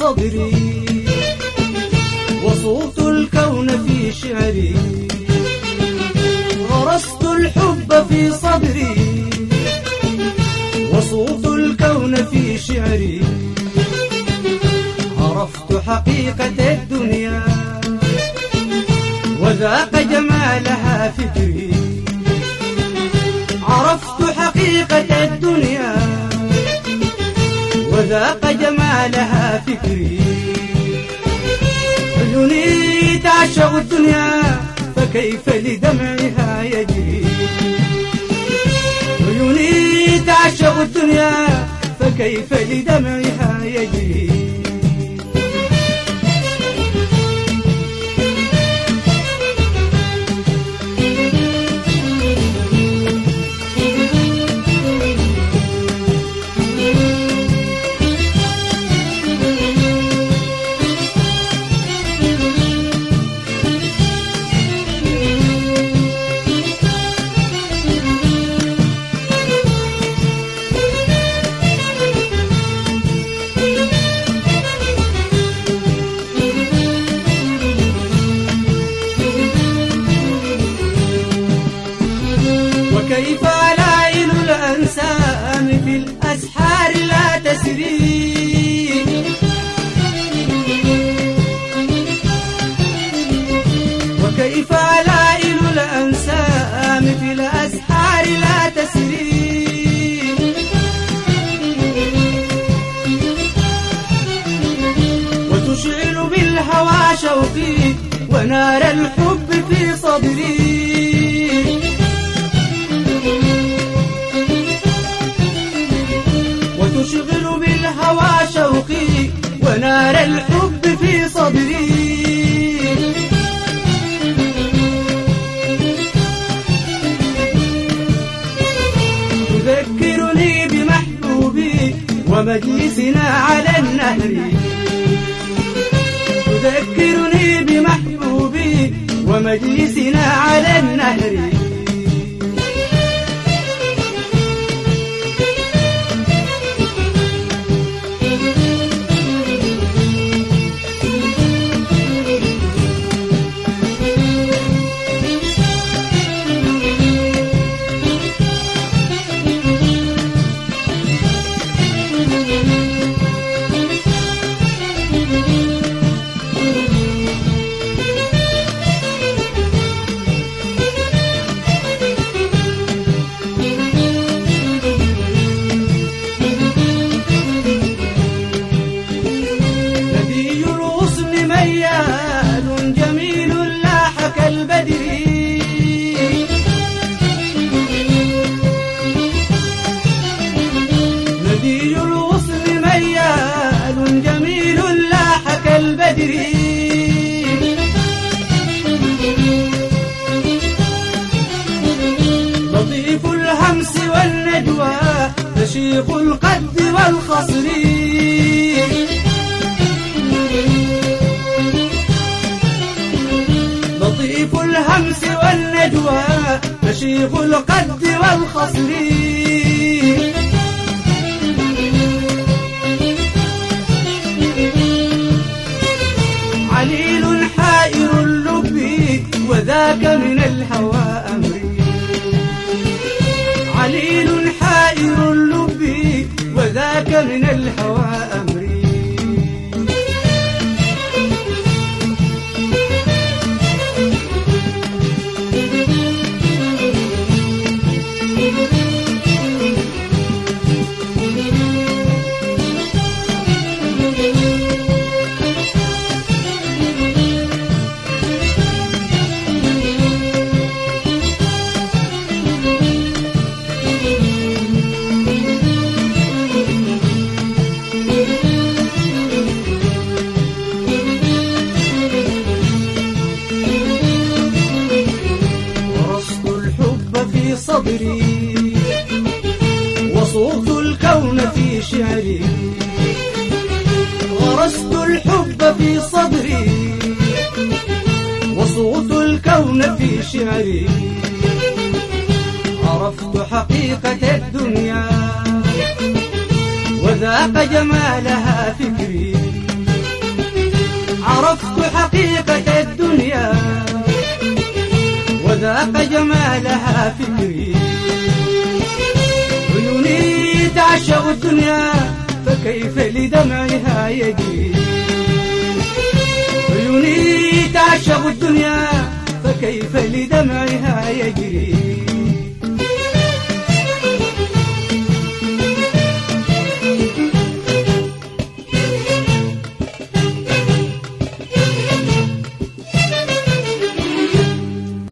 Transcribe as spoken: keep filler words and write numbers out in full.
صدري، وصوت الكون في شعري. غرست الحب في صدري، وصوت الكون في شعري. عرفت حقيقة الدنيا وذاق جمالها فكري. عرفت حقيقة الدنيا وذاق جمالها فكري. عيوني تعشق الدنيا فكيف لدمعها يجري. عيوني تعشق الدنيا فكيف لدمعها يجري. كيف ألاين الأنسام في الأسحار لا تسري. وكيف ألاين الأنسام في الأسحار لا تسري. وتشعل بالهوى شوقي ونار الحب في صدري. وتشغل بالهوى شوقي ونار الحب في صدري. تذكرني بمحبوبي ومجلسنا على النهر. تذكرني بمحبوبي ومجلسنا على النهر. ميال جميل لاح كالبدر. ندي الوصل ميال جميل لاح كالبدر. لطيف الهمس والنجوى رشيق القد والخصر. لطيف الهمس والنجوى نشيق القد والخصر. عليل حائر اللب وذاك من الهوى أمري. عليل حائر اللب وذاك من الهوى أمري. صدري وصوت الكون في شعري. غرست الحب في صدري وصوت الكون في شعري. عرفت حقيقة الدنيا وذاق جمالها فكري. ذاق جمالها فكري عيوني تعشق الدنيا فكيف لدمعها يجري عيوني تعشق الدنيا فكيف لدمعها يجري